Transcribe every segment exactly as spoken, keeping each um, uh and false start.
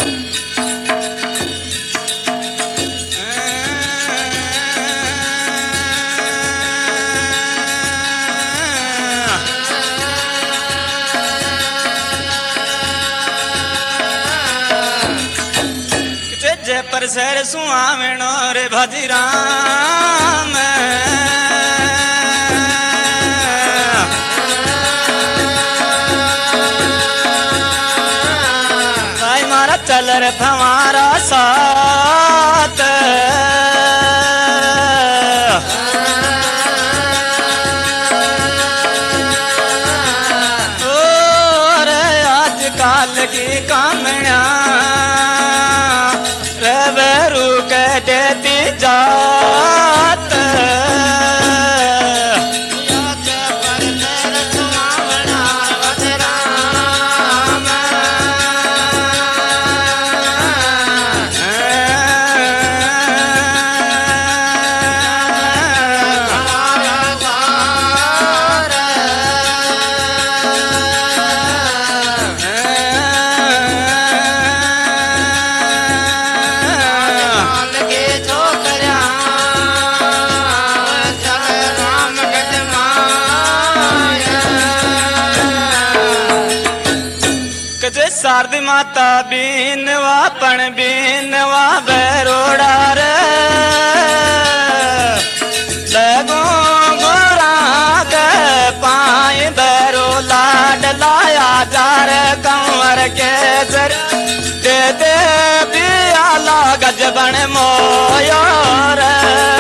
पर सर सुहावणो रे भजराम भाई मारा चल रे हमारा साथ और आजकल की कामना रवरू के देती जात शारदी माता बीनवा पण बीनवा बरोड़ा रे लगो गोरा के पाए बरो लाड लाया जार कंवर के सर दे दे बियाला गजबन मोयो रे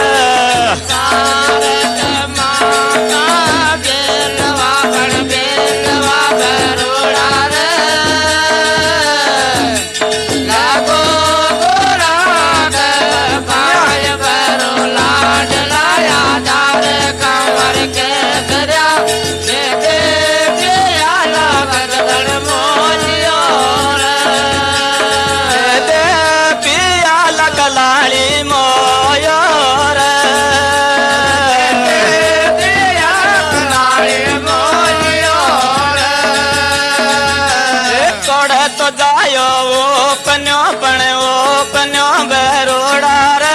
तो जायो वो पन्यो पण वो पन्यो बरोड़ा रे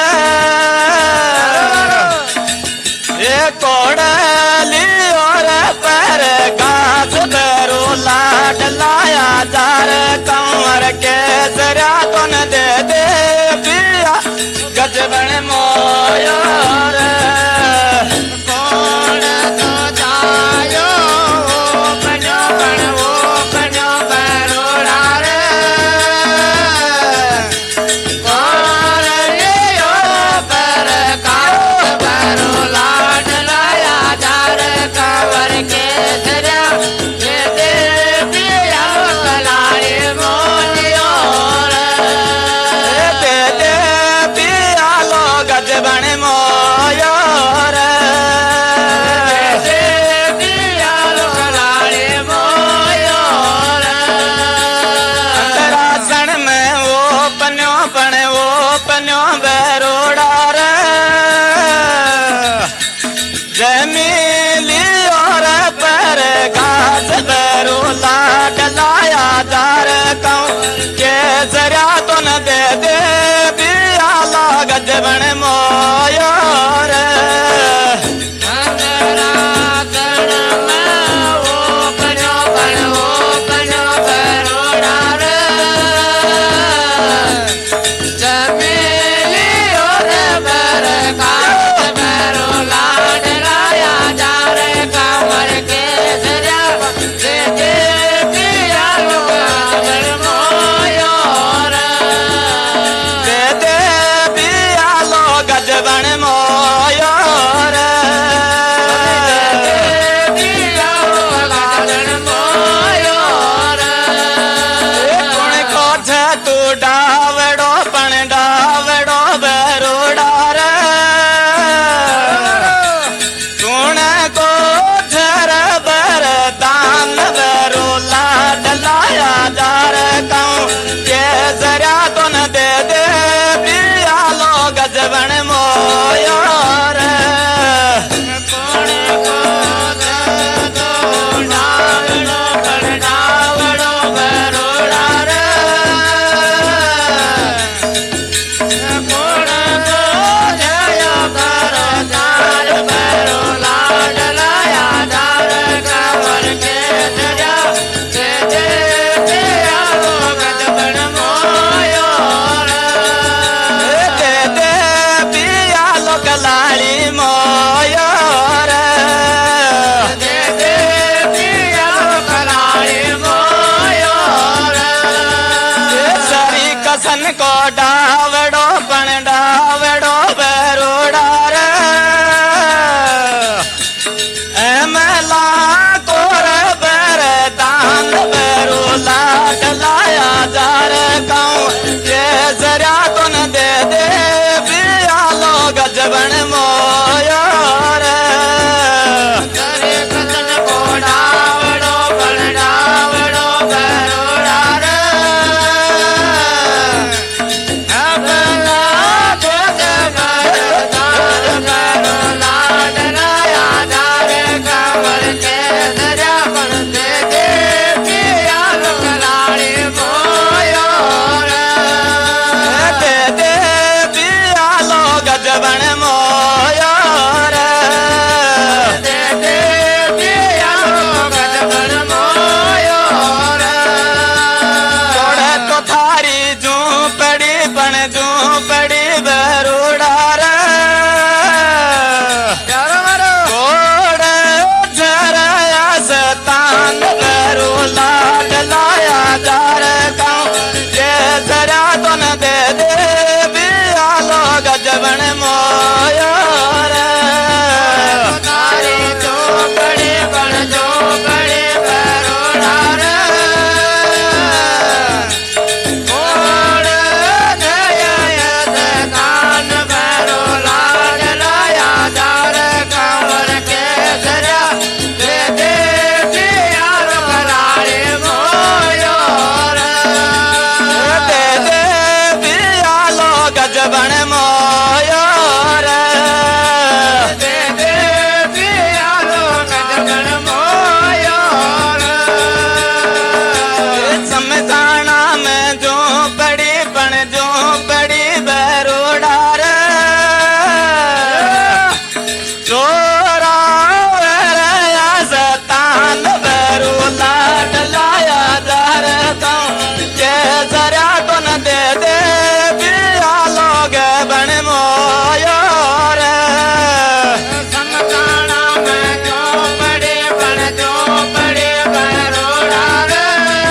ये कोड़ली और पर घास बरो लाड लाया जार कंवर के जरा तो न दे दे पिया गजबन मोयो रे कोड़ तो जायो वो पन्यो पण वो पन्यो बरोड़ा रे सन को डावड़ो पण डावड़ो बरोड़ा रे एमला कोर बर दान बरो लाट लाया जार गाँव ये जरा तो न दे दे बिया लोग जबन मोयो रे करे कतन को डावड़ो पण डावड़ो बरोड़ा रे एमला कोर बर दान बरो लाट लाया जार गाँव के जरा पण दे दे बिया लोग लाड़ी मोयो रे दे दे बिया लोग जबन मोयो रे दे दे बिया लोग जबन मोयो रे छोड़े तो थारी झूपड़ी पण झूपड़ी बरोड़ा रे छोड़े झरया सतान बरो लाड लाया जार गाँव ये जरा तो न दे दे बिया लोग जबन मोयो रे थारी झूपड़ी पण झूपड़ी बरोड़ा रे छोड़े झरया सतान बरो लाड लाया जार गाँव के जरा दे दे बिया लोग लाड़ी मोयो रे दे दे बिया लोग जबन मोयो रे दे दे बिया लोग जबन मोयो रे समझाना में जो पड़ी पण जो पड़ी बरोड़ा रे चोरा वेरया सतान बरो लाड लाया जार गाँव ये जरा तो न दे दे बिया लोग बन मोयो रे समझाना में जो पड़ी पण जो पड़ी बरोड़ा रे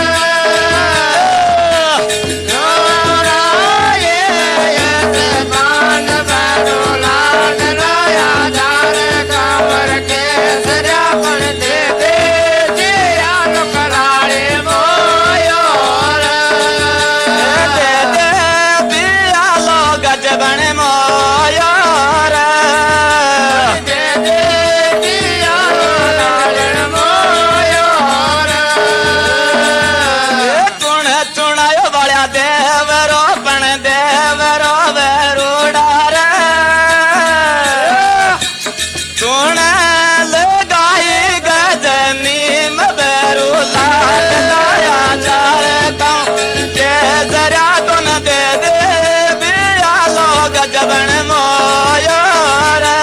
चोरा ये ये सतान बरो लाड लाया जार गाँव के जरा पण दे दे बिया लोग लाड़ी मोयो रे दे दे बिया लोग जबन मोयो रे दे दे बिया लोग लाड़ मोयो रे चुण चुणायो वाल्या देवरो पण देवरो बरोड़ा रे चुण लगाई गजनीम बरो लाड लाया जार गाँव ये जरा तो न दे दे बिया लोग जबन मोयो रे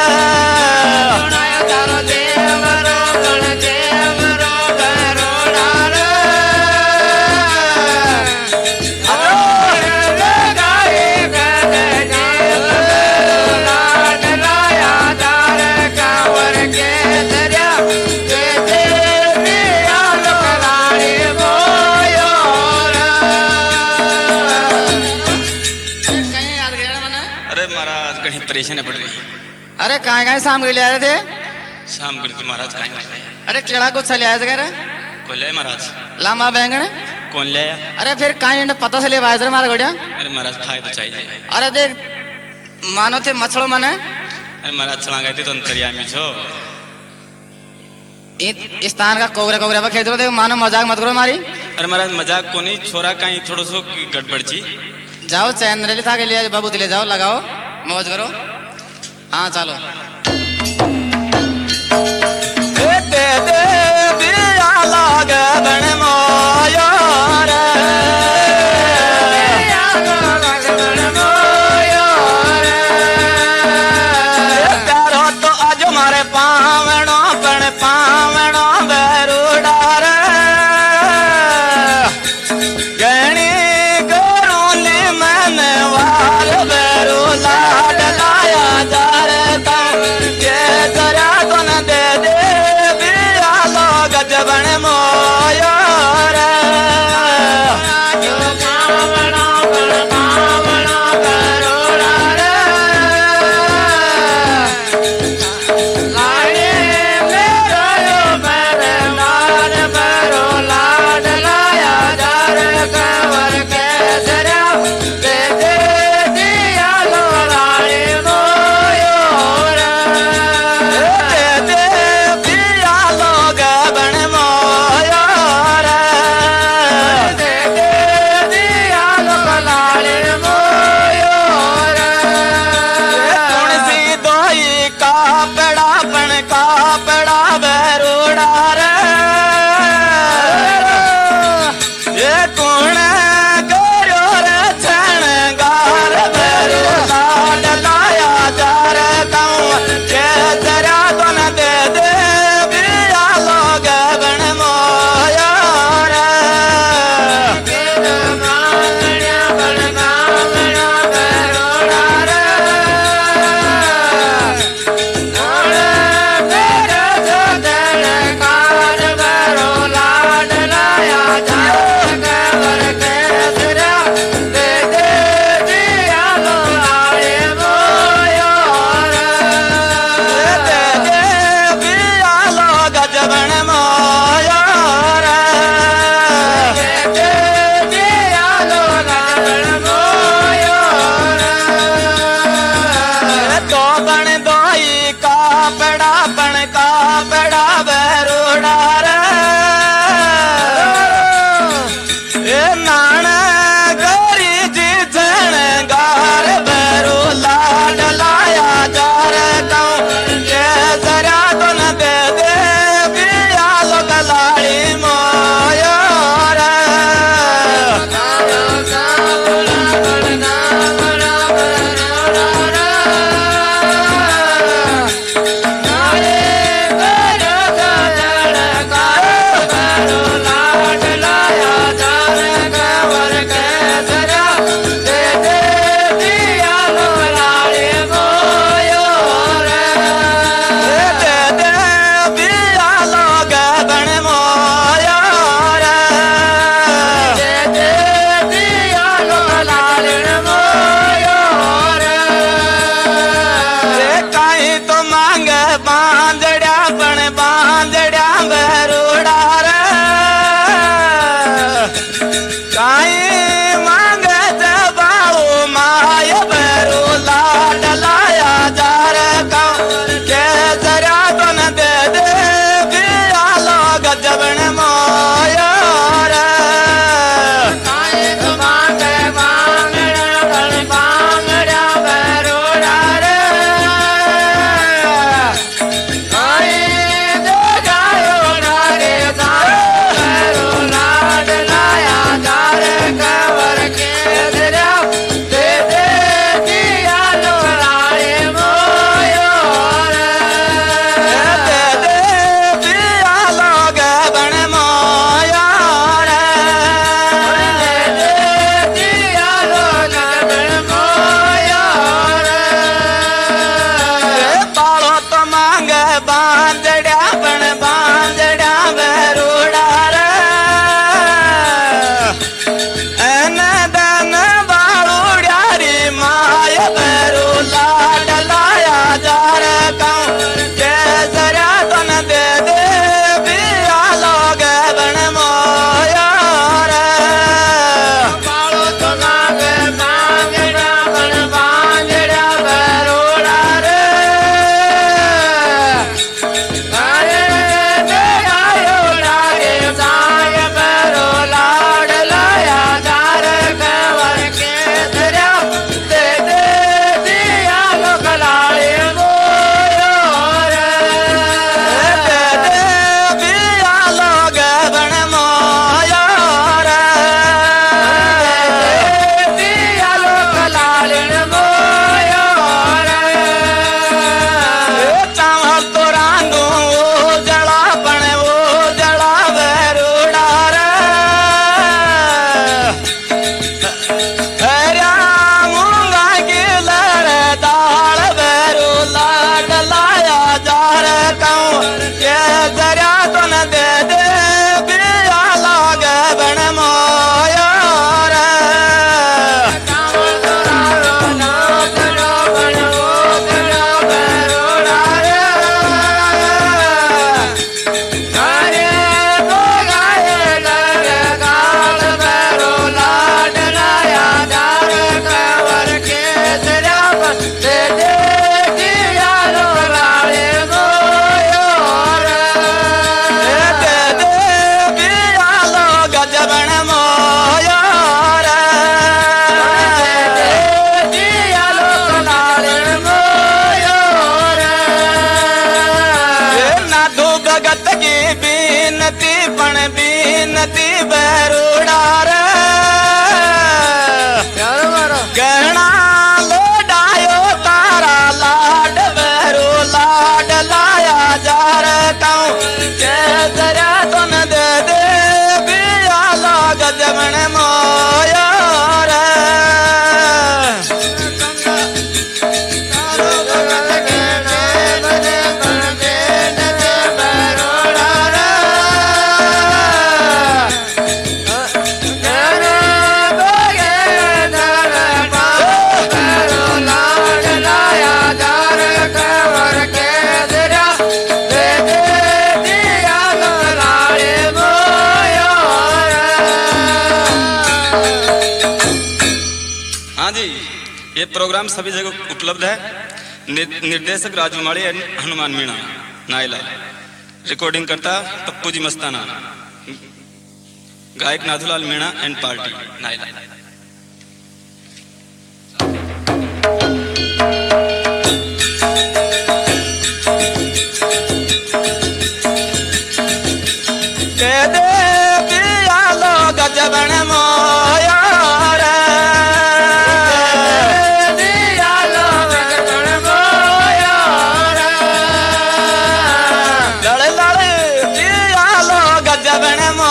देवरो पण देवरो बरोड़ा रे लगाई गजनीम बरो लाड लाया जार गाँव के जरा दे दे बिया लोग लाड़ी मोयो रे कहीं याद गया मना अरे महाराज कहीं परेशानी पड़ रही अरे कहाँ कहाँ शाम के लिए आए थे शाम को तो महाराज कहीं अरे केड़ा कुछ ले आए थे कह रहे कौन ले महाराज लामा बैंगन कौन ले आया अरे फिर कहीं पता से ले आए थे मारा गोड़िया अरे महाराज खाए तो चाहिए अरे देख मानो थे मछलो मने अरे महाराज चला गए थे तो अंतरिया में छो इस स्थान का कोगरे कोगरे पर खेत रहे मानो मजाक मत करो मारी अरे महाराज मजाक को नहीं छोरा कहीं थोड़ा सो गड़बड़ जी जाओ चैन रैली था के लिए बाबू ले जाओ लगाओ मौज करो हाँ चलो दे दे बिया लोग बन मोयो रे बिया लोग बन मोयो रे प्यारो तो आज मारे पावनो पण पावनो बरोड़ा रे गणी गोरोली मन वार बरो लाड लाया जार गाँव के जरा तो न दे दे बिया लोग जबन मोयो रे ये प्रोग्राम सभी जगह उपलब्ध है। निर्देशक राजू माड़ी एंड हनुमान मीणा नायला, रिकॉर्डिंग करता पप्पू जी मस्ताना, गायक नाथुलाल मीणा एंड पार्टी नायला। गजबन